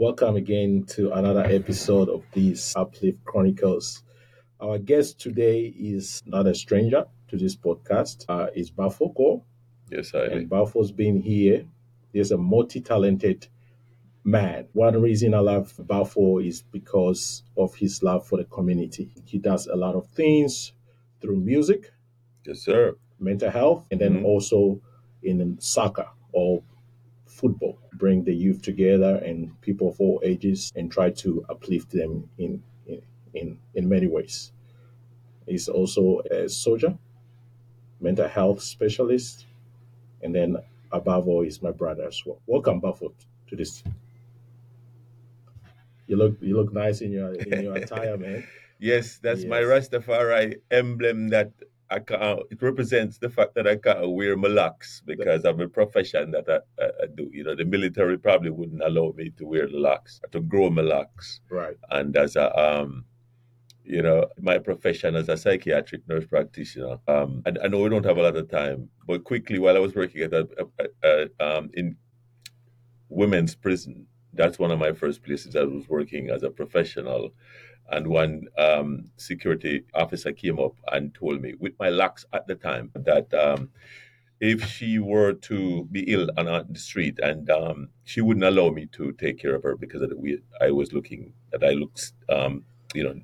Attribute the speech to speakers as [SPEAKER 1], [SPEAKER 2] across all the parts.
[SPEAKER 1] Welcome again to another episode of these Uplift Chronicles. Our guest today is not a stranger to this podcast. Is Bafoko,
[SPEAKER 2] Yes, I
[SPEAKER 1] and
[SPEAKER 2] do.
[SPEAKER 1] Bafo's been here. He's a multi-talented man. One reason I love Bafo is because of his love for the community. He does a lot of things through music,
[SPEAKER 2] Yes, sir.
[SPEAKER 1] mental health, and then also in soccer or football, bring the youth together and people of all ages and try to uplift them in many ways. He's also a soldier, mental health specialist, and then above all, he's my brother as well. Welcome, Buffalo, to this. You look nice in your attire, man.
[SPEAKER 2] Yes, that's my
[SPEAKER 1] Yes.
[SPEAKER 2] Rastafari emblem that it represents the fact that I can't wear my locks because of a profession that I do. You know, the military probably wouldn't allow me to wear the locks, to grow my locks.
[SPEAKER 1] Right.
[SPEAKER 2] And as my profession as a psychiatric nurse practitioner, I know we don't have a lot of time, but quickly while I was working at in women's prison, that's one of my first places I was working as a professional. And one security officer came up and told me, with my locks at the time, that if she were to be ill on the street, and she wouldn't allow me to take care of her because of the way I was looking, that I looked, you know,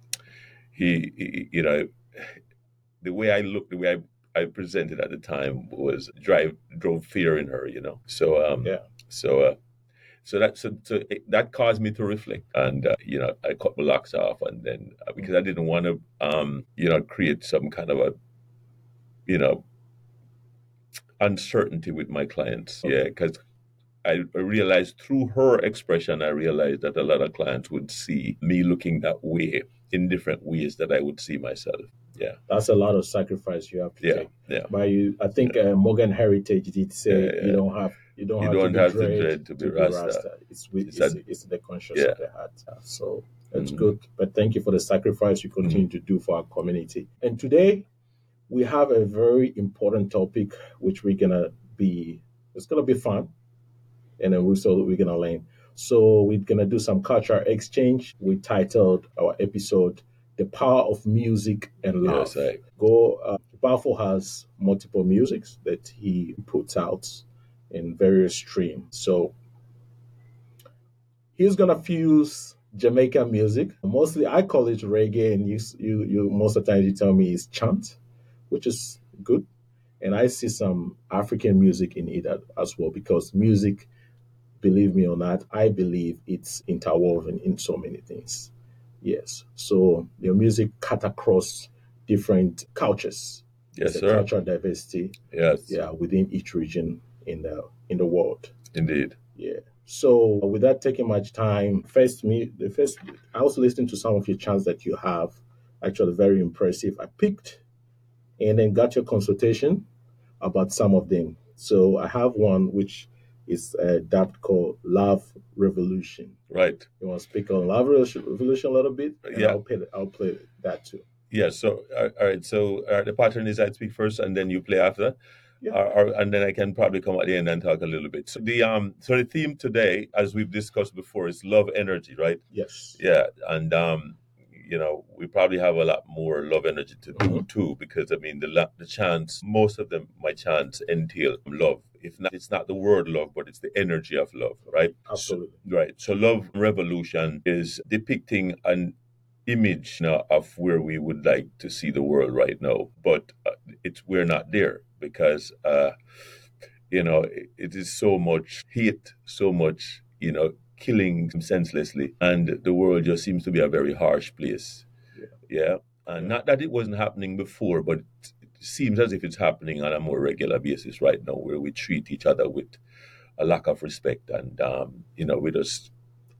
[SPEAKER 2] he the way I looked, the way I presented at the time drove fear in her, you know.
[SPEAKER 1] Yeah.
[SPEAKER 2] So that caused me to reflect, and I cut my locks off, and then because I didn't want to create some kind of a you know uncertainty with my clients.
[SPEAKER 1] Okay.
[SPEAKER 2] Yeah, because I realized through her expression, I realized that a lot of clients would see me looking that way in different ways that I would see myself. Yeah,
[SPEAKER 1] That's a lot of sacrifice you have to
[SPEAKER 2] yeah,
[SPEAKER 1] take.
[SPEAKER 2] yeah.
[SPEAKER 1] But I think Morgan Heritage did say
[SPEAKER 2] Yeah.
[SPEAKER 1] you don't
[SPEAKER 2] You
[SPEAKER 1] have to
[SPEAKER 2] don't
[SPEAKER 1] be
[SPEAKER 2] have to
[SPEAKER 1] dread
[SPEAKER 2] dread to be
[SPEAKER 1] to be
[SPEAKER 2] Rasta.
[SPEAKER 1] Rasta.
[SPEAKER 2] It's a
[SPEAKER 1] It's the conscience
[SPEAKER 2] yeah.
[SPEAKER 1] of the heart. So it's
[SPEAKER 2] Mhm.
[SPEAKER 1] good. But thank you for the sacrifice you continue to do for our community. And today we have a very important topic which it's gonna be fun, and then we're gonna learn. So we're gonna do some cultural exchange. We titled our episode "The Power of Music and
[SPEAKER 2] Yes,
[SPEAKER 1] Love." Go. Bafo has multiple musics that he puts out in various streams. So he's gonna fuse Jamaican music. Mostly, I call it reggae, and you most of the time you tell me it's chant, which is good. And I see some African music in it as well because music, believe me or not, I believe it's interwoven in so many things. Yes. So your music cut across different cultures.
[SPEAKER 2] yes,
[SPEAKER 1] It's a
[SPEAKER 2] sir.
[SPEAKER 1] cultural diversity,
[SPEAKER 2] Yes,
[SPEAKER 1] yeah, within each region in the world.
[SPEAKER 2] indeed.
[SPEAKER 1] Yeah. So without taking much time, the first I was listening to some of your chants that you have, actually very impressive. I picked and then got your consultation about some of them. So I have one which is dubbed called Love Revolution.
[SPEAKER 2] Right.
[SPEAKER 1] You want to speak on Love Revolution a little bit, and
[SPEAKER 2] Yeah.
[SPEAKER 1] I'll play that too.
[SPEAKER 2] Yeah. So, all right. So, the pattern is I speak first, and then you play after,
[SPEAKER 1] Yeah.
[SPEAKER 2] and then I can probably come at the end and talk a little bit. So the theme today, as we've discussed before, is love energy, right?
[SPEAKER 1] Yes.
[SPEAKER 2] Yeah, and we probably have a lot more love energy to do too, because I mean the chants, most of them, my chants entail love. If not, it's not the word love, but it's the energy of love, right?
[SPEAKER 1] Absolutely.
[SPEAKER 2] Right. So, love revolution is depicting an image now of where we would like to see the world right now, but we're not there because it is so much hate, so much killing senselessly, and the world just seems to be a very harsh place.
[SPEAKER 1] Yeah.
[SPEAKER 2] Yeah, and not that it wasn't happening before, but it seems as if it's happening on a more regular basis right now, where we treat each other with a lack of respect, and we just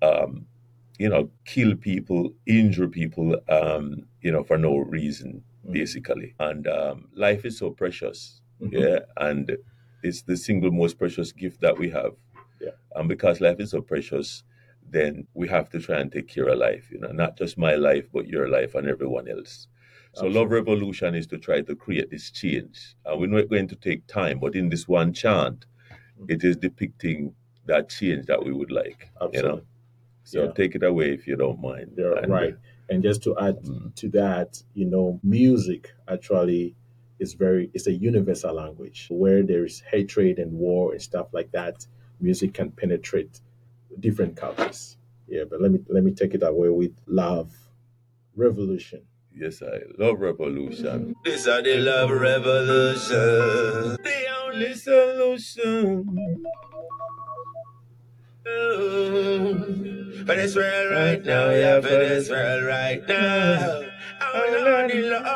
[SPEAKER 2] kill people, injure people, for no reason, basically. And life is so precious, yeah, and it's the single most precious gift that we have.
[SPEAKER 1] Yeah.
[SPEAKER 2] And because life is so precious, then we have to try and take care of life, not just my life, but your life and everyone else. So, love revolution is to try to create this change. And we're not going to take time, but in this one chant, it is depicting that change that we would like.
[SPEAKER 1] Absolutely.
[SPEAKER 2] So
[SPEAKER 1] Yeah.
[SPEAKER 2] take it away if you don't mind.
[SPEAKER 1] They're
[SPEAKER 2] And
[SPEAKER 1] right. And just to add
[SPEAKER 2] mm,
[SPEAKER 1] to that, music actually it's a universal language. Where there is hatred and war and stuff like that, music can penetrate different cultures. Yeah, but let me take it away with Love Revolution.
[SPEAKER 2] yes, I love revolution.
[SPEAKER 3] This are the love revolution.
[SPEAKER 2] The only solution.
[SPEAKER 3] For this world right now, yeah, for this world right now. Oh Lord,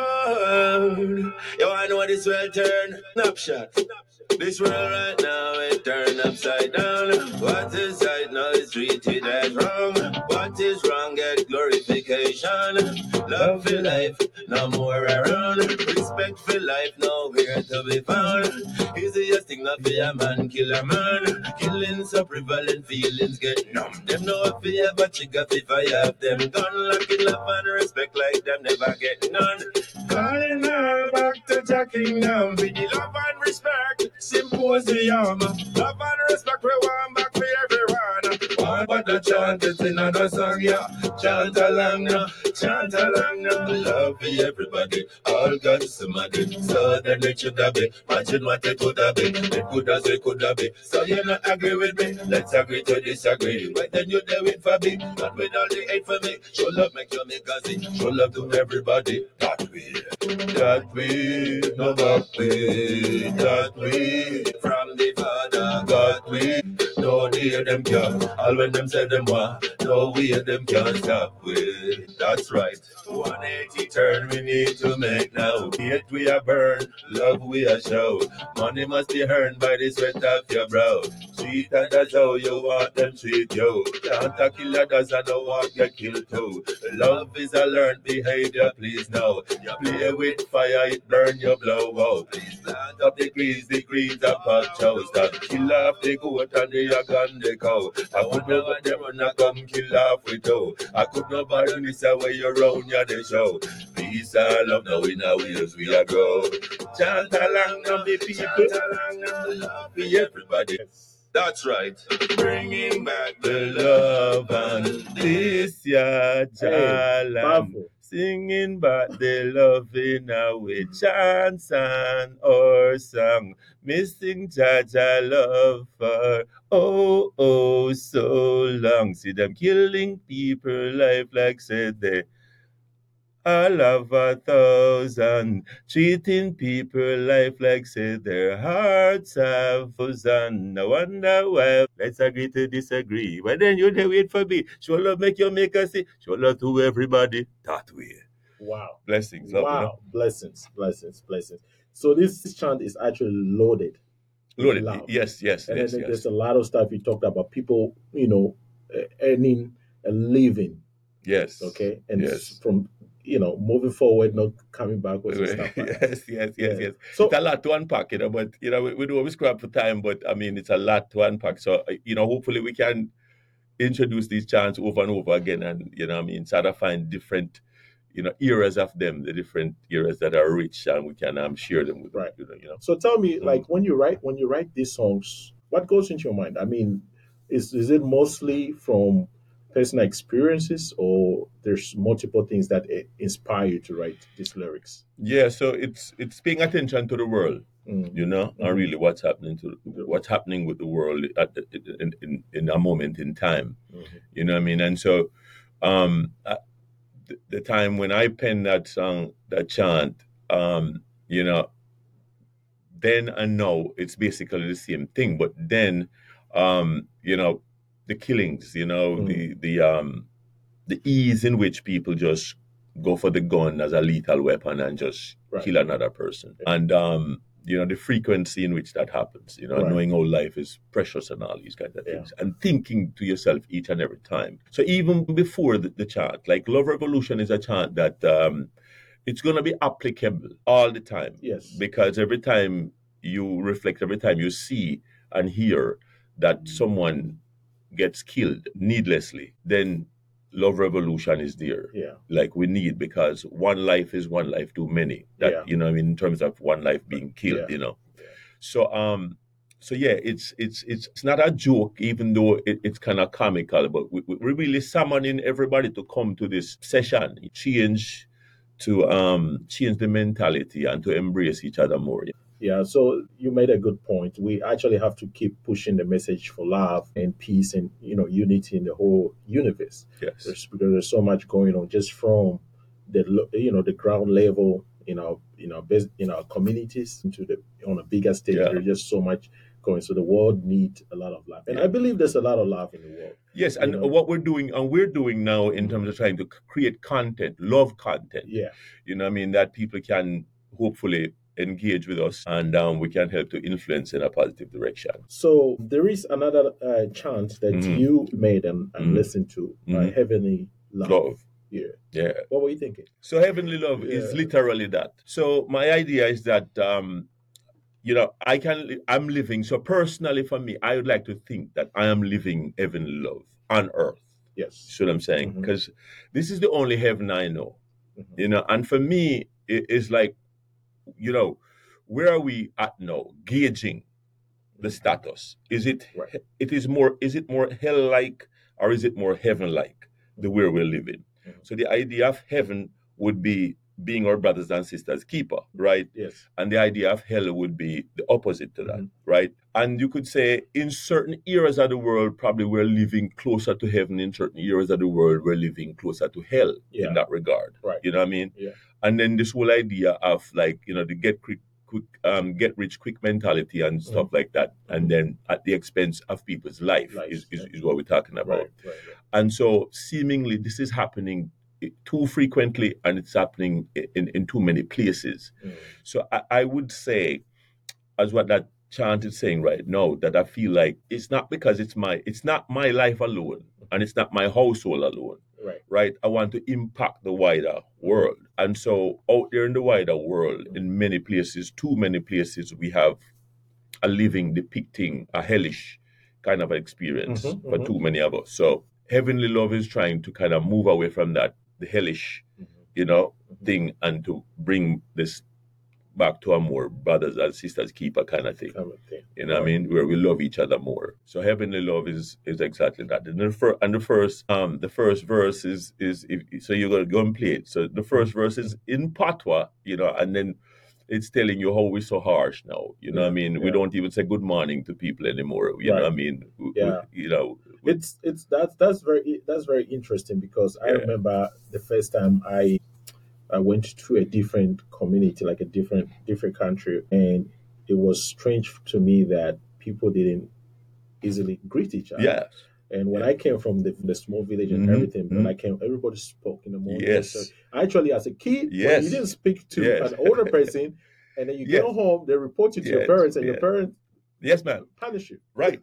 [SPEAKER 3] the Lord. You wanna know what this world turn? Snapshot. This world right now it turned upside down. What is right now is treated as wrong. What is wrong get glorification. Love for life, no more around. Respect for life, nowhere to be found. Easiest thing not be a man kill a man. Killing so prevalent, feelings get numb. Them know if you ever trigger if I have them gun. Locking love and respect like them never get none. Calling her back to the kingdom with the love and respect. Symposium. Love and respect, we want back for everyone. One but the chant is in another song, yeah. Chant along now, chant along now. Love for everybody, all God's somebody. So then it should have been. Imagine what it could have been. It could as it could have been. So you not agree with me? Let's agree to disagree. But then you do it for me, not with all the hate for me. Show love, make you make a see. Show love to everybody. That way, no back way. That way, from the Father God way. No way them can. All when them say them want. No way them can stop way. That's right. 180 turn we need to make now. Hate we are burn, love we are show. Money must be earned by the sweat of your brow. Treat others how you want them treat you. Can't a kill others and no one get killed too. Love is a learned behavior, please know. You play with fire, it burn your blow out. Please plant up the greens of pot chows. That kill off the goat and the hog and the cow. I could know what them wanna come kill off with you. I could not buy this away you round ya the show. Peace and love now in our wheels we are grow. Chant along now the people. Chant along now love be everybody. That's right. Bringing back the love and this ya jalan.
[SPEAKER 1] Powerful.
[SPEAKER 2] Singing back the love in our chants and our song. Missing Jaja love for oh so long. See them killing people life like said they I love 1,000, treating people life like say their hearts have frozen. No wonder why. Let's agree to disagree. But then you they wait for me. Show love make you make us see. Show love to everybody that way.
[SPEAKER 1] Wow.
[SPEAKER 2] Blessings, love, you know?
[SPEAKER 1] Wow. Blessings, blessings, blessings. So this chant is actually loaded with
[SPEAKER 2] Loaded.
[SPEAKER 1] love.
[SPEAKER 2] Yes.
[SPEAKER 1] And then there's a lot of stuff you talked about people, earning a living.
[SPEAKER 2] Yes.
[SPEAKER 1] Okay. And
[SPEAKER 2] Yes.
[SPEAKER 1] from moving forward, not coming backwards and stuff like that.
[SPEAKER 2] Yes.
[SPEAKER 1] So
[SPEAKER 2] It's a lot to unpack, but we do always scrap for time, but I mean it's a lot to unpack. So hopefully we can introduce these chants over and over again, and try to find different eras of them, the different eras that are rich, and we can share them with
[SPEAKER 1] Right.
[SPEAKER 2] So
[SPEAKER 1] tell me, like when you write these songs, what goes into your mind? I mean, is it mostly from personal experiences, or there's multiple things that inspire you to write these lyrics?
[SPEAKER 2] Yeah, so it's paying attention to the world, and really what's happening with the world in a moment in time. You know what I mean? And so, the time when I penned that song, that chant, then and now it's basically the same thing. But then, the killings, the ease in which people just go for the gun as a lethal weapon and just kill another person, and the frequency in which that happens, knowing how life is precious and all these kinds of things, and thinking to yourself each and every time. So even before the chant, like Love Revolution is a chant that it's going to be applicable all the time.
[SPEAKER 1] Yes.
[SPEAKER 2] Because every time you reflect, every time you see and hear that someone gets killed needlessly, then Love Revolution is there.
[SPEAKER 1] Yeah.
[SPEAKER 2] Like we need, because one life is one life too many. That in terms of one life being killed, So So yeah, it's not a joke, even though it's kind of comical. But we're really summoning everybody to come to this session, change the mentality and to embrace each other more.
[SPEAKER 1] Yeah, so you made a good point. We actually have to keep pushing the message for love and peace and unity in the whole universe.
[SPEAKER 2] Yes.
[SPEAKER 1] Because there's so much going on just from the ground level in our communities into the on a bigger stage.
[SPEAKER 2] Yeah.
[SPEAKER 1] There's just so much going. So the world needs a lot of love, and I believe there's a lot of love in the world.
[SPEAKER 2] Yes, and what we're doing now in terms of trying to create content, love content.
[SPEAKER 1] Yeah,
[SPEAKER 2] I mean, that people can hopefully engage with us, and we can help to influence in a positive direction.
[SPEAKER 1] So there is another chant that you made and listened to, Heavenly Love. Yeah. What were you thinking?
[SPEAKER 2] So heavenly love is literally that. So my idea is that I'm living. So personally, for me, I would like to think that I am living heavenly love on earth.
[SPEAKER 1] Yes.
[SPEAKER 2] See what I'm saying? Because this is the only heaven I know. And for me, it's like, where are we at now? Gauging the status. Is it more hell-like, or is it more heaven-like, the way we're living? So the idea of heaven would be being our brothers and sisters keeper, right?
[SPEAKER 1] Yes.
[SPEAKER 2] And the idea of hell would be the opposite to that, right? And you could say in certain areas of the world, probably we're living closer to heaven. In certain areas of the world, we're living closer to hell in that regard.
[SPEAKER 1] Right.
[SPEAKER 2] You know what I mean?
[SPEAKER 1] Yeah.
[SPEAKER 2] And then this whole idea of the get rich quick mentality and stuff like that, and then at the expense of people's life is what we're talking about.
[SPEAKER 1] Right.
[SPEAKER 2] And so seemingly this is happening too frequently, and it's happening in too many places. So I would say, as what that chant is saying right now, that I feel like it's not because it's not my life alone, and it's not my household alone. Right. I want to impact the wider world. And so out there in the wider world, in many places, too many places, we have a living depicting a hellish kind of experience for too many of us. So heavenly love is trying to kind of move away from that, the hellish, thing, and to bring this back to a more brothers and sisters keeper kind of thing. You know what I mean? Where we love each other more. So heavenly love is exactly that. And the first verse is so you're gonna go and play it. So the first verse is in Patois, and then it's telling you how we're so harsh now. You know what I mean? We don't even say good morning to people anymore. You know what I mean?
[SPEAKER 1] That's very interesting, because I remember the first time I went to a different community, like a different country, and it was strange to me that people didn't easily greet each other.
[SPEAKER 2] Yes.
[SPEAKER 1] And when I came from the small village and everything, when I came, everybody spoke in the morning.
[SPEAKER 2] Yes.
[SPEAKER 1] So actually, as a kid, when you didn't speak to an older person, and then you get home, they report you to your parents, and your parents punish you.
[SPEAKER 2] Right.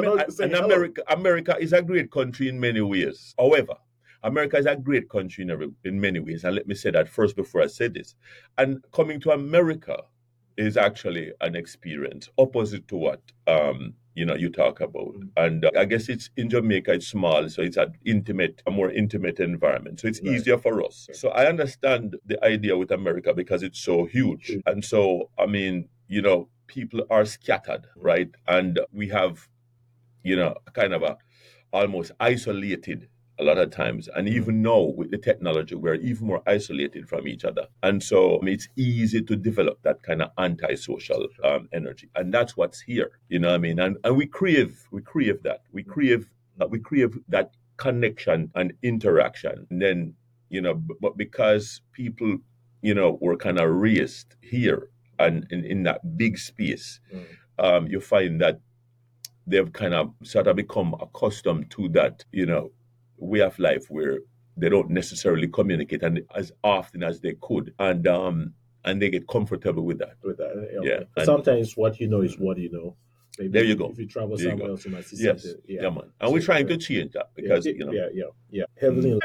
[SPEAKER 2] America is a great country in many ways. However, America is a great country in many ways. And let me say that first before I say this. And coming to America is actually an experience opposite to what you talk about. And I guess it's in Jamaica, it's small, so it's a more intimate environment. So it's easier for us. So I understand the idea with America because it's so huge. And so, I mean, people are scattered, right? And we have, kind of a almost isolated a lot of times. And even now with the technology, we're even more isolated from each other. And so it's easy to develop that kind of antisocial energy. And that's what's here. You know what I mean? And we crave that. We crave that connection and interaction. And then, but because people, were kind of raised here and in that big space, you find that they've kind of sort of become accustomed to that, way of life where they don't necessarily communicate and as often as they could, and they get comfortable with that.
[SPEAKER 1] Sometimes what you know is what you know. Maybe
[SPEAKER 2] there you go.
[SPEAKER 1] If you travel somewhere else, you might see something.
[SPEAKER 2] Yeah, man. And we're trying to change that because
[SPEAKER 1] Heavenly.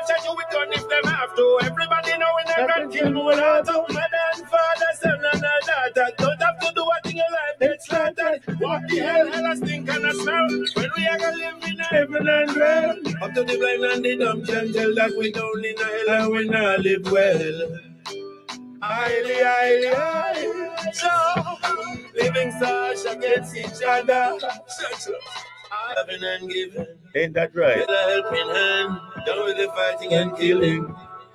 [SPEAKER 3] Everybody know when they run kill more out of mother and father, son and daughter. Don't have to do what in your life get slaughtered. What the hell I stink and I smell when we are gonna live in heaven and hell. Up to the blind and the dumb can tell that we down in hell and we not live well. Highly. So living such against each other. Having and giving.
[SPEAKER 2] Ain't that right?
[SPEAKER 3] With a helping hand, done with the fighting and killing.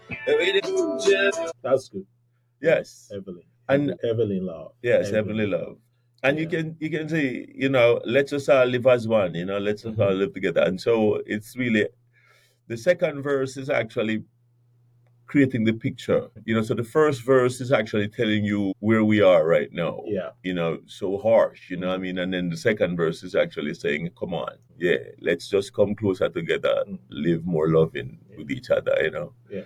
[SPEAKER 1] That's good.
[SPEAKER 2] Yes.
[SPEAKER 1] Heavily.
[SPEAKER 2] And
[SPEAKER 1] heavily in love.
[SPEAKER 2] yes, heavenly love. And
[SPEAKER 1] Yeah.
[SPEAKER 2] you can say, let's us all live as one, let's us all live together. And so it's really, the second verse is actually creating the picture. So the first verse is actually telling you where we are right now.
[SPEAKER 1] Yeah.
[SPEAKER 2] So harsh, what I mean? And then the second verse is actually saying, come on, let's just come closer together, live more loving with each other,
[SPEAKER 1] Yeah.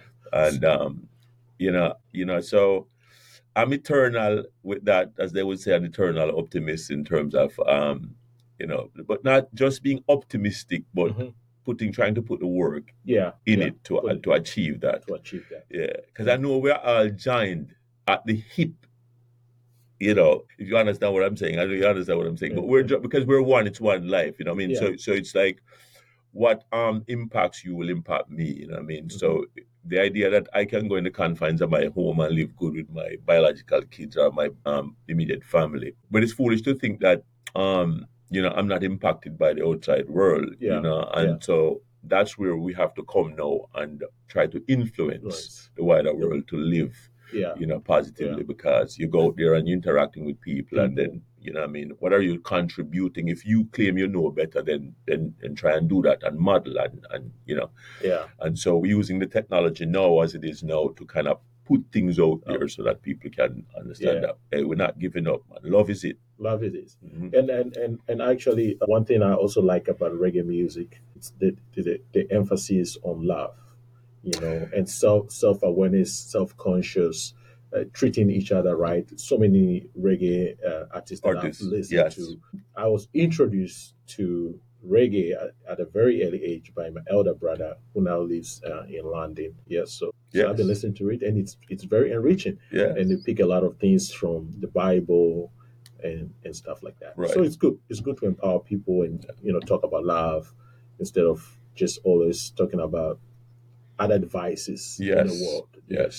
[SPEAKER 2] And so I'm eternal with that, as they would say, an eternal optimist in terms of but not just being optimistic, but trying to put the work in it to achieve that.
[SPEAKER 1] To achieve that.
[SPEAKER 2] Yeah, because I know we're all joined at the hip. If you understand what I'm saying, I know you understand what I'm saying. But because we're one, it's one life. I mean, so it's like what impacts you will impact me. I mean, so the idea that I can go in the confines of my home and live good with my biological kids or my immediate family, but it's foolish to think that I'm not impacted by the outside world. So that's where we have to come now and try to influence the wider world to live positively, because you go out there and you're interacting with people, and then what are you contributing? If you claim you know better, then try and do that and model and and so we're using the technology now as it is now to kind of put things out there so that people can understand that we're not giving up, man. Love is it.
[SPEAKER 1] Love it is. And actually, one thing I also like about reggae music is the emphasis on love, and self-awareness, self-conscious, treating each other right. So many reggae artists that I've listened to. I was introduced to reggae at a very early age by my elder brother, who now lives in London. So I've been listening to it, and it's very enriching. And you pick a lot of things from the Bible and stuff like that. So it's good. It's good to empower people and talk about love instead of just always talking about other devices in the world.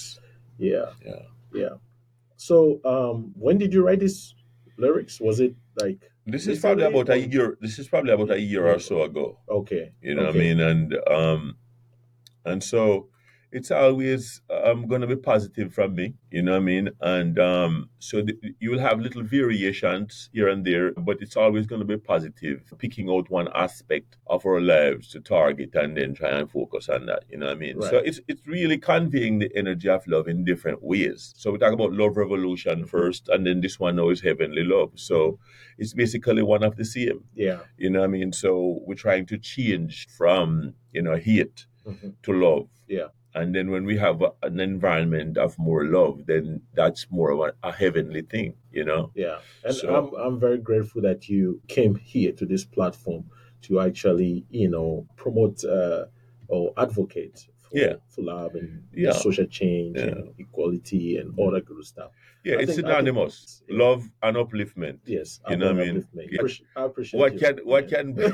[SPEAKER 1] Yeah. So when did you write these lyrics? Was it like
[SPEAKER 2] this is probably about a year? This is probably about a year or so ago.
[SPEAKER 1] Okay.
[SPEAKER 2] What I mean? And so it's always going to be positive from me, what I mean? And so you will have little variations here and there, but it's always going to be positive, picking out one aspect of our lives to target and then try and focus on that, what I mean? So it's really conveying the energy of love in different ways. So we talk about love revolution first, and then this one now is heavenly love. So it's basically one of the same. What I mean? So we're trying to change from, hate to love. And then when we have an environment of more love, then that's more of a heavenly thing, And
[SPEAKER 1] so, I'm very grateful that you came here to this platform to actually, promote or advocate for love and social change and equality and all that good stuff.
[SPEAKER 2] It's synonymous. Love and upliftment.
[SPEAKER 1] Yes,
[SPEAKER 2] what I mean?
[SPEAKER 1] I appreciate
[SPEAKER 2] what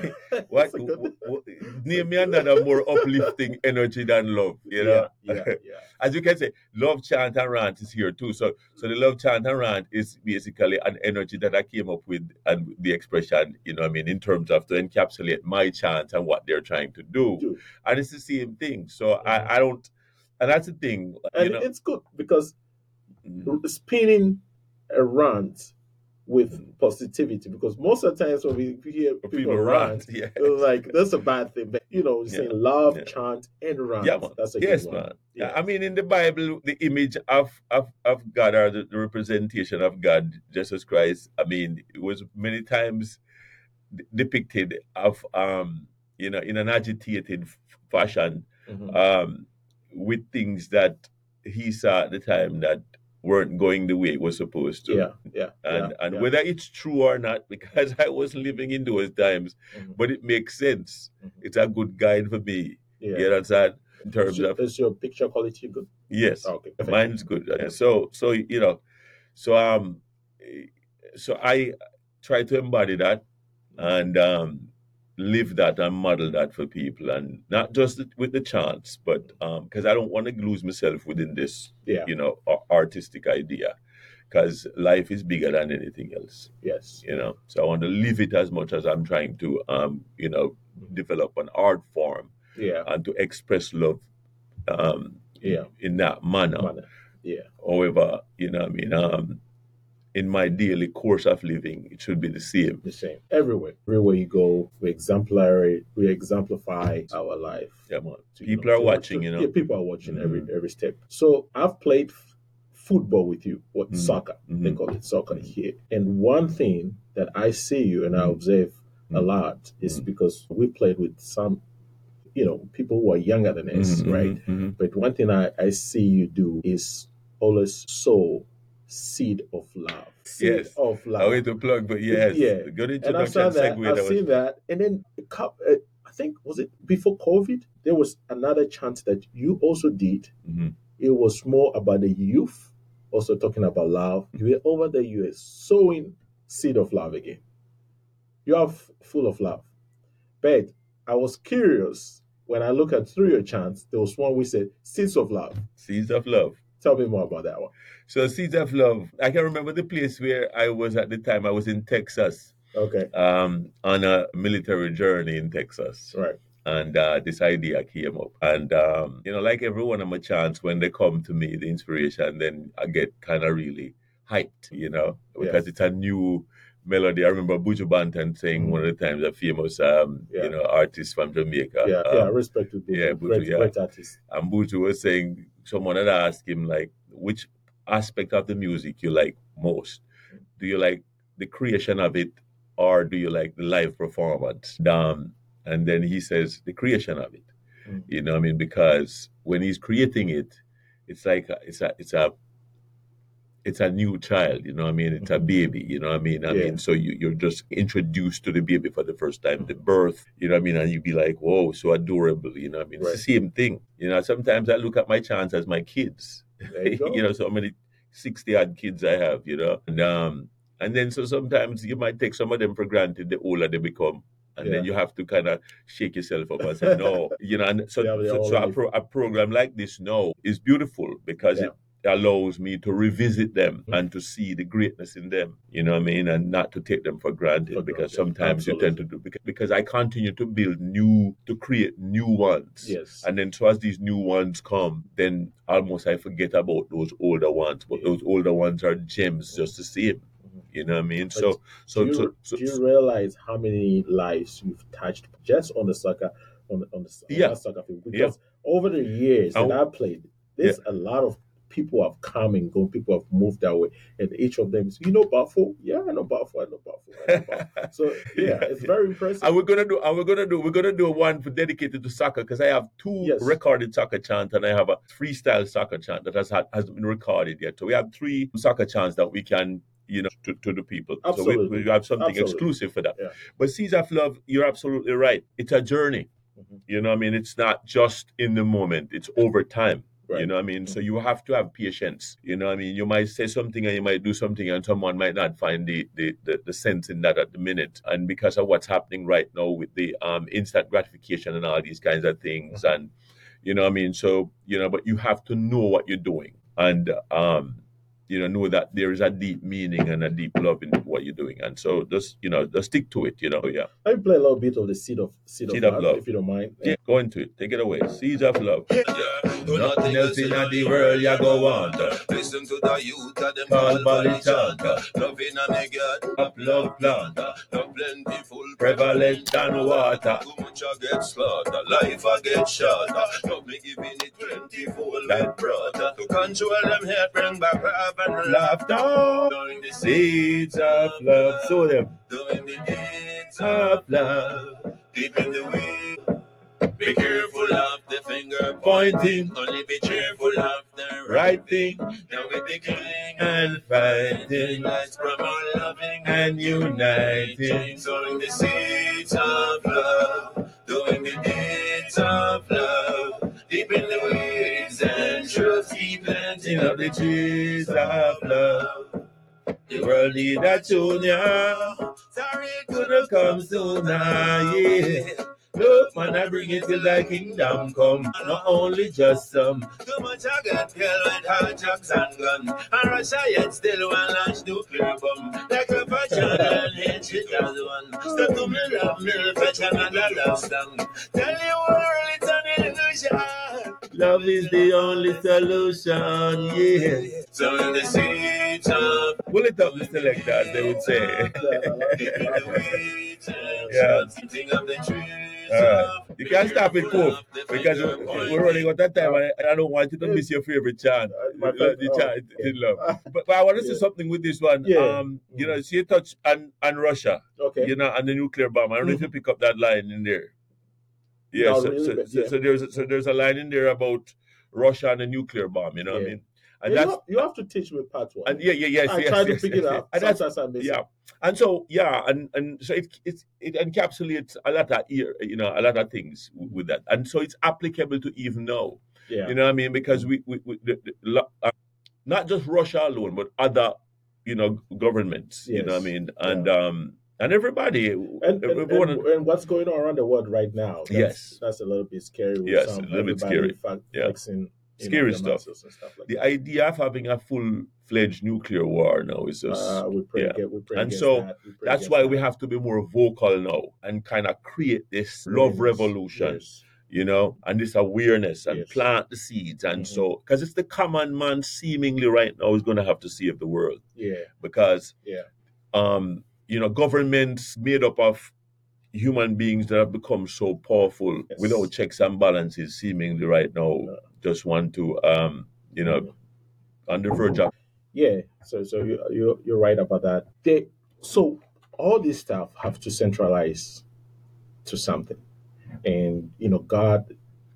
[SPEAKER 2] name me another more uplifting energy than love, As you can say, love chant and rant is here too. So the love chant and rant is basically an energy that I came up with, and the expression, in terms of to encapsulate my chant and what they're trying to do. And it's the same thing. So I don't, and that's the thing.
[SPEAKER 1] And it's good because spinning a rant with positivity, because most of the times when we hear people rant, like that's a bad thing. But saying love, chant, and rant. That's a good one.
[SPEAKER 2] Man. I mean, in the Bible, the image of God, or the representation of God, Jesus Christ, I mean, it was many times depicted of in an agitated fashion, with things that he saw at the time that weren't going the way it was supposed to. And whether it's true or not, because I wasn't living in those times, but it makes sense. It's a good guide for me. You understand? In terms of,
[SPEAKER 1] is your picture quality good?
[SPEAKER 2] Yes.
[SPEAKER 1] Okay.
[SPEAKER 2] Mine's good. So I try to embody that and live that and model that for people, and not just with the chants, but because I don't want to lose myself within this, artistic idea. because life is bigger than anything else.
[SPEAKER 1] Yes.
[SPEAKER 2] So I want to live it as much as I'm trying to develop an art form and to express love in that manner. However, in my daily course of living, it should be the same.
[SPEAKER 1] Everywhere you go, we exemplify our life.
[SPEAKER 2] Yeah, man. People are watching,
[SPEAKER 1] Yeah, people are watching every step. So I've played football with you, soccer. They call it soccer here. And one thing that I see you and I observe a lot is because we played with some people who are younger than us, right? But one thing I see you do is always sow seed of love. Seed of love.
[SPEAKER 2] I wait to plug, but yes.
[SPEAKER 1] Yeah.
[SPEAKER 2] Good
[SPEAKER 1] And I've
[SPEAKER 2] introduction
[SPEAKER 1] seen that. I've seen that. And then I think, was it before COVID? There was another chant that you also did. It was more about the youth, also talking about love. You were over there, you were sowing seed of love again. You are full of love. But I was curious when I look at through your chants, there was one we said seeds of love.
[SPEAKER 2] Seeds of love.
[SPEAKER 1] Tell me more about that one.
[SPEAKER 2] So Seeds of Love, I can remember the place where I was at the time. I was in Texas.
[SPEAKER 1] Okay.
[SPEAKER 2] On a military journey in Texas.
[SPEAKER 1] Right.
[SPEAKER 2] And this idea came up. And, like everyone on my chance, when they come to me, the inspiration, then I get kind of really hyped, because it's a new melody. I remember Buju Banton saying one of the times, a famous, artist from Jamaica.
[SPEAKER 1] I respect Buju.
[SPEAKER 2] Yeah, Buju,
[SPEAKER 1] great artist.
[SPEAKER 2] And Buju was saying, someone had asked him, like, which aspect of the music you like most? Do you like the creation of it, or do you like the live performance? And then he says the creation of it. Because when he's creating it, it's like it's a new child, it's a baby, I mean, so you're just introduced to the baby for the first time, the birth, and you be like, whoa, so adorable, It's the same thing. Sometimes I look at my chance as my kids.
[SPEAKER 1] There you go.
[SPEAKER 2] So many 60 odd kids I have, and then so sometimes you might take some of them for granted the older they become. And then you have to kind of shake yourself up and say, no, and so a program like this now is beautiful because it allows me to revisit them and to see the greatness in them, and not to take them for granted because sometimes you tend to do, because I continue to create new ones.
[SPEAKER 1] Yes.
[SPEAKER 2] And then so as these new ones come, then almost I forget about those older ones, but those older ones are gems just the same.
[SPEAKER 1] Do you realize how many lives you've touched just on the soccer, on that soccer field? Because over the years that I played, there's a lot of people have come and gone, people have moved that way, and each of them is, Bafo? Yeah, I know Bafo. So it's very impressive.
[SPEAKER 2] And we're gonna do one for dedicated to soccer because I have two recorded soccer chants and I have a freestyle soccer chant that hasn't been recorded yet. So we have 3 soccer chants that we can to the people.
[SPEAKER 1] Absolutely.
[SPEAKER 2] So we have something exclusive for that.
[SPEAKER 1] Yeah.
[SPEAKER 2] But Seeds of Love, you're absolutely right. It's a journey. It's not just in the moment. It's over time. Right. So you have to have patience. You might say something and you might do something and someone might not find the sense in that at the minute. And because of what's happening right now with the instant gratification and all these kinds of things. And, so, but you have to know what you're doing. And, know that there is a deep meaning and a deep love in what you're doing, and so just stick to it.
[SPEAKER 1] Let me play a little bit of the seed of love, if you don't mind.
[SPEAKER 2] Yeah, go into it. Take it away. Seeds of love. Nothing else in the world you go on.
[SPEAKER 3] Listen to the youth of them
[SPEAKER 2] call body chanter.
[SPEAKER 3] Love in a me God.
[SPEAKER 2] Up love planter.
[SPEAKER 3] Love plentiful,
[SPEAKER 2] prevalent than water.
[SPEAKER 3] Too much I get slaughtered, life I get shorter. Love me giving it 20-fold with brother. To control them head, bring back love and laughter. Doing the
[SPEAKER 2] Seeds of love. So them.
[SPEAKER 3] Doing the deeds of love. Deep in the weed. Be careful of the finger pointing. Only be cheerful of the right thing. Now with the killing
[SPEAKER 2] and fighting,
[SPEAKER 3] lights from our loving
[SPEAKER 2] and uniting.
[SPEAKER 3] Sowing the seeds of love. Doing the deeds of love. Deep in the weeds and truth keep planting
[SPEAKER 2] of the trees of love. The world need a junior.
[SPEAKER 3] Sorry,
[SPEAKER 2] couldn't come sooner, yeah. Look, man, I bring it till thy kingdom come. Not only just some.
[SPEAKER 3] Too much I got girl with hard jocks and gun. And Russia yet still one launch nuclear bomb. Like a fashion and hate shit as one. Step to me love, fetch another love song. Tell you world it's an illusion.
[SPEAKER 2] Love is the only solution, yeah.
[SPEAKER 3] So in the streets of
[SPEAKER 2] Pull it up, Mr. Selectors, they would say.
[SPEAKER 3] yeah. Something of the trees.
[SPEAKER 2] You can't stop it, Kof, because we're running out of time and I don't want you to miss your favorite chant. The chant in love. But I want to say something with this one.
[SPEAKER 1] Yeah.
[SPEAKER 2] You know, see a touch on Russia,
[SPEAKER 1] Okay.
[SPEAKER 2] you know, and the nuclear bomb. I don't know if you pick up that line in there. Yeah,
[SPEAKER 1] Not
[SPEAKER 2] so,
[SPEAKER 1] really, but yeah.
[SPEAKER 2] so there's a line in there about Russia and the nuclear bomb, you know what I mean? And
[SPEAKER 1] Yeah,
[SPEAKER 2] that's
[SPEAKER 1] you have to teach me part one.
[SPEAKER 2] and yes,
[SPEAKER 1] I
[SPEAKER 2] yes,
[SPEAKER 1] try to
[SPEAKER 2] yes,
[SPEAKER 1] pick
[SPEAKER 2] yes,
[SPEAKER 1] it up.
[SPEAKER 2] and that's
[SPEAKER 1] Sometimes I miss it.
[SPEAKER 2] and so and so it encapsulates a lot of a lot of things with that, and so it's applicable to even now,
[SPEAKER 1] Yeah.
[SPEAKER 2] you know what I mean? Because not just Russia alone, but other governments, you know what I
[SPEAKER 1] Yes.
[SPEAKER 2] mean, and everybody, everyone.
[SPEAKER 1] And what's going on around the world right now?
[SPEAKER 2] Yes.
[SPEAKER 1] That's a little bit scary. With
[SPEAKER 2] Yes, a little bit
[SPEAKER 1] everybody
[SPEAKER 2] scary. Yeah.
[SPEAKER 1] flexing,
[SPEAKER 2] Scary
[SPEAKER 1] their
[SPEAKER 2] stuff.
[SPEAKER 1] muscles and stuff like
[SPEAKER 2] The
[SPEAKER 1] that.
[SPEAKER 2] idea of having a full-fledged nuclear war now is just
[SPEAKER 1] We pray,
[SPEAKER 2] yeah.
[SPEAKER 1] we pray
[SPEAKER 2] And
[SPEAKER 1] against
[SPEAKER 2] so
[SPEAKER 1] that. We pray
[SPEAKER 2] that's
[SPEAKER 1] against
[SPEAKER 2] why
[SPEAKER 1] that.
[SPEAKER 2] we have to be more vocal now and kind of create this love
[SPEAKER 1] Yes.
[SPEAKER 2] revolution,
[SPEAKER 1] Yes.
[SPEAKER 2] and this awareness and
[SPEAKER 1] Yes.
[SPEAKER 2] plant the seeds. And
[SPEAKER 1] Mhm.
[SPEAKER 2] so, because it's the common man seemingly right now is going to have to save the world,
[SPEAKER 1] Yeah.
[SPEAKER 2] because,
[SPEAKER 1] Yeah.
[SPEAKER 2] governments made up of human beings that have become so powerful
[SPEAKER 1] Yes.
[SPEAKER 2] without checks and balances seemingly right now just want to, on the verge of.
[SPEAKER 1] Yeah. So you're right about that. So all this stuff have to centralize to something, and God,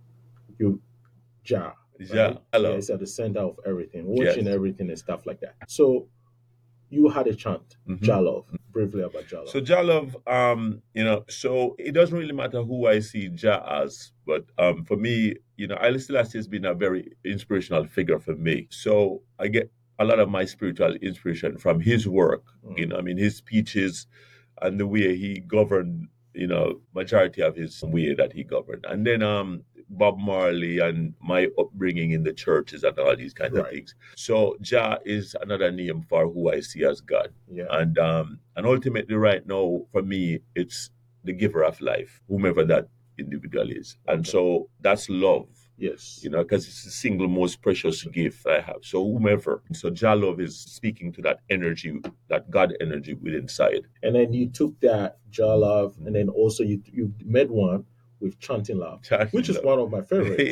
[SPEAKER 1] Jah.
[SPEAKER 2] Yeah, hello.
[SPEAKER 1] Is at the center of everything, watching
[SPEAKER 2] Yes.
[SPEAKER 1] everything and stuff like that. So you had a chant,
[SPEAKER 2] Mhm.
[SPEAKER 1] Jah Love, briefly about Jah Love.
[SPEAKER 2] So Jah Love, so it doesn't really matter who I see Jah as, but for me, Haile Selassie has been a very inspirational figure for me. So I get a lot of my spiritual inspiration from his work, his speeches and the way he governed, majority of his way that he governed. And then Bob Marley and my upbringing in the churches and all these kinds of
[SPEAKER 1] Right.
[SPEAKER 2] things. So Jah is another name for who I see as God.
[SPEAKER 1] Yeah.
[SPEAKER 2] And ultimately right now for me it's the giver of life, whomever that individual is. And
[SPEAKER 1] Okay.
[SPEAKER 2] so that's love,
[SPEAKER 1] Yes.
[SPEAKER 2] because it's the single most precious gift I have. So whomever. So Jah Love is speaking to that energy, that God energy within inside.
[SPEAKER 1] And then you took that Jah Love, and then also you made one with Chanting Love,
[SPEAKER 2] Chanting
[SPEAKER 1] which is
[SPEAKER 2] Love.
[SPEAKER 1] one of my favorites.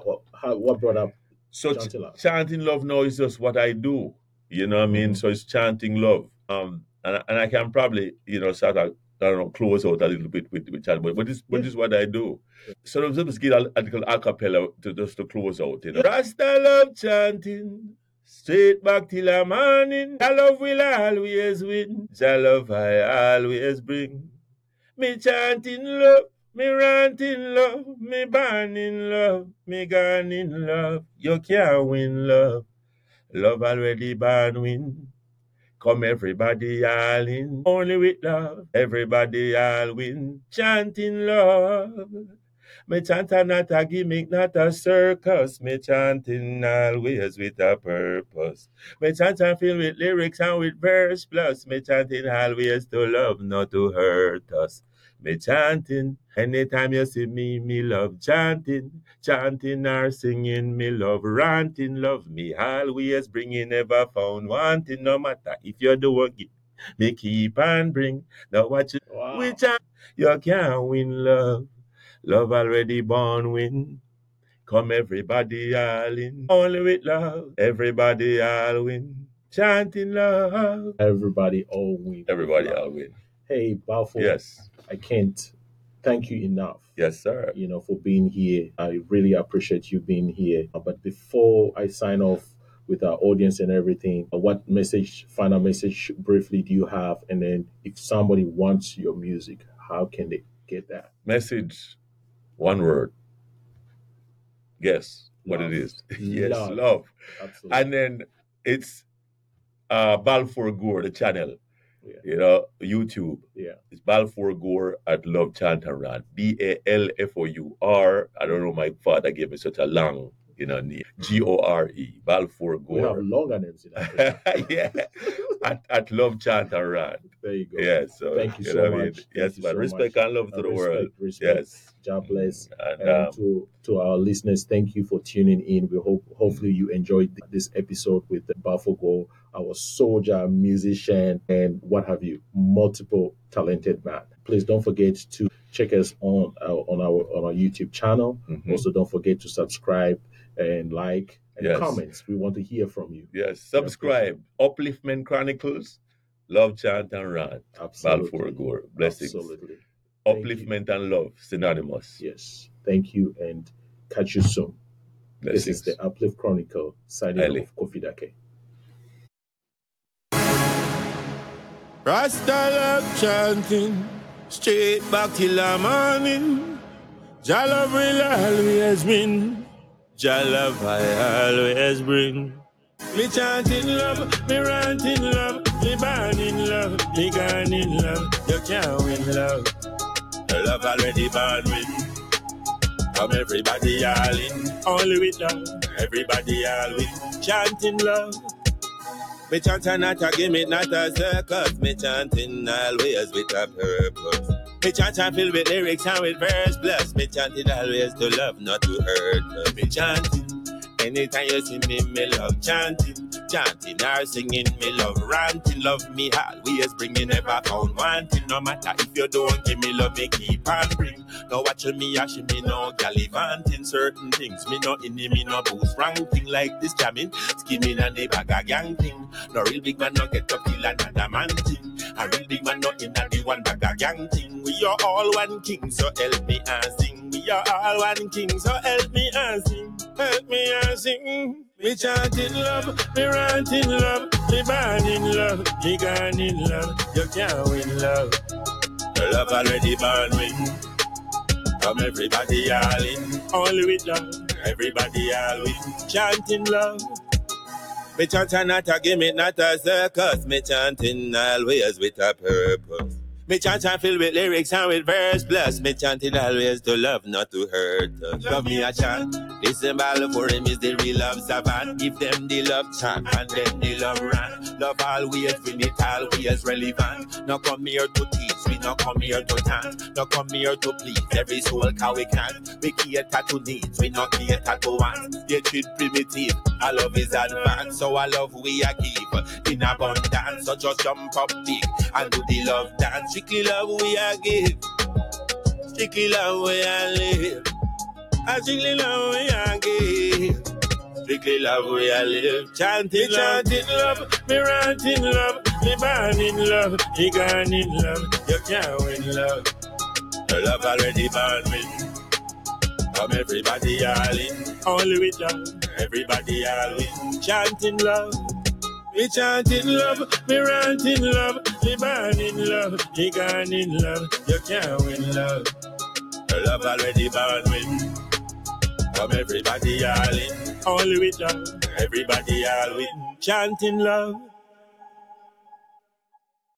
[SPEAKER 1] What brought up
[SPEAKER 2] So
[SPEAKER 1] Chanting Love?
[SPEAKER 2] chanting love now is just what I do. You know what I mean?
[SPEAKER 1] Mhm.
[SPEAKER 2] So it's chanting love. And I can probably, sort of, I don't know, close out a little bit with chant, but this is what I do. So I'm just get a little a cappella to close out. Rasta love chanting, straight back till the morning. Jah love will always win. Jah love I always bring. Me chanting love, me ranting love, me born in love, me gone in love. You can't win love. Love already born win. Come everybody all in. Only with love. Everybody all win. Chanting love. Me chanting not a gimmick, not a circus. Me chanting always with a purpose. Me chanting filled with lyrics and with verse plus. Me chanting always to love, not to hurt us. Me chanting, anytime you see me love chanting. Chanting or singing, me love ranting, love me always bringing, never found wanting, no matter if you do what me keep on bring. Now what you
[SPEAKER 1] Wow.
[SPEAKER 2] we chant, you can't win love. Love already born win. Come everybody all in. Only with love. Everybody all win. Chanting love.
[SPEAKER 1] Everybody all win.
[SPEAKER 2] Everybody all win.
[SPEAKER 1] Hey, Balfour.
[SPEAKER 2] Yes.
[SPEAKER 1] I can't thank you enough.
[SPEAKER 2] Yes, sir.
[SPEAKER 1] For being here. I really appreciate you being here. But before I sign off with our audience and everything, what final message briefly do you have? And then if somebody wants your music, how can they get that?
[SPEAKER 2] Message, one word. Guess what
[SPEAKER 1] Love.
[SPEAKER 2] it is. Yes,
[SPEAKER 1] Love.
[SPEAKER 2] love.
[SPEAKER 1] Absolutely.
[SPEAKER 2] And then it's Balfour Gore, the channel.
[SPEAKER 1] Yeah.
[SPEAKER 2] YouTube.
[SPEAKER 1] Yeah.
[SPEAKER 2] It's Balfour Gore at Love Chant and Rant. Balfour. I don't know. My father gave me such a long, name. Gore. Balfour
[SPEAKER 1] We have
[SPEAKER 2] Gore.
[SPEAKER 1] longer names in Africa.
[SPEAKER 2] Yeah. At Love Chant and Rant.
[SPEAKER 1] There you go.
[SPEAKER 2] Yeah. So
[SPEAKER 1] Thank you
[SPEAKER 2] you
[SPEAKER 1] so
[SPEAKER 2] know what I mean?
[SPEAKER 1] much.
[SPEAKER 2] Yes,
[SPEAKER 1] Thank you
[SPEAKER 2] man.
[SPEAKER 1] so
[SPEAKER 2] Respect
[SPEAKER 1] much.
[SPEAKER 2] and love to the
[SPEAKER 1] Respect,
[SPEAKER 2] world.
[SPEAKER 1] respect.
[SPEAKER 2] Yes.
[SPEAKER 1] God bless.
[SPEAKER 2] And
[SPEAKER 1] to our listeners, thank you for tuning in. We hopefully you enjoyed this episode with the Balfour Gore, our soldier, musician, and what have you, multiple talented man. Please don't forget to check us on our YouTube channel.
[SPEAKER 2] Mhm.
[SPEAKER 1] Also, don't forget to subscribe and like and
[SPEAKER 2] Yes.
[SPEAKER 1] comments. We want to hear from you.
[SPEAKER 2] yes, subscribe. Upliftment Chronicles, Love Chant and Rant.
[SPEAKER 1] Absolutely.
[SPEAKER 2] Balfour Gore. Blessings.
[SPEAKER 1] Absolutely. Thank you.
[SPEAKER 2] Upliftment and love, synonymous.
[SPEAKER 1] Yes. Thank you and catch you soon. This is
[SPEAKER 2] Blessings.
[SPEAKER 1] the Uplift Chronicle signing
[SPEAKER 2] Ali.
[SPEAKER 1] off. Kofi Dake.
[SPEAKER 3] Rasta love chanting, straight back till the morning. Jah love will always win. Jah love I always bring. Me chanting love, me ranting love, me born in love, me gone in love. You can't win love. The love already born with. Come everybody all in, only with love. Everybody all with chanting love. Me chanting not a gimmick, not a circus. Me chanting always with a purpose. Me chanting filled with lyrics and with verse plus. Me chanting always to love, not to hurt. Me chanting. Anytime you see me love chanting. Chanting or singing, me love ranting. Love me always bringing, never found wanting. No matter if you don't give me love, me keep on bring. No watching me, ashing me, no gallivanting. Certain things, me no in me, no boost ranking. Like this jamming, skimming and the bag a gang thing. No real big man, no get up till another man thing. A real big man, no in the one bag a gang thing. We are all one king, so help me and sing. We are all one king, so help me and sing. Help me and sing. Me chanting love, me ranting love, me born in love, me gone in love. You can't win love. The love already born with. Come everybody all in, only with love. Everybody all with chanting love. Me chanting not a gimmick, not a circus. Me chanting always with a purpose. Me chanting filled with lyrics and with verse plus. Me chanting always to love, not to hurt. Love me a chant. Listen, ball for him is the real love savant. Give them the love chant and then the love rant. Love always win it, always relevant. No come here to teach, we no come here to dance. No come here to please every soul cause we can. We cater to needs, we not cater to wants. You treat primitive, our love is advanced. So our love we a give in abundance. So just jump up big and do the love dance. Strictly love we a give. Strictly love we a live. Strictly love we a give. Strictly love we a live. Chanting love, me ranting love, me born in love, me gone in love. You can't win love. The love already born with. Come everybody all in, only with love. Everybody all in. Chanting love. Me chanting love, me ranting love, me born in love, me gone in love. You can't win love. The love already born with. Come everybody all in, only with love. Everybody all with chanting love.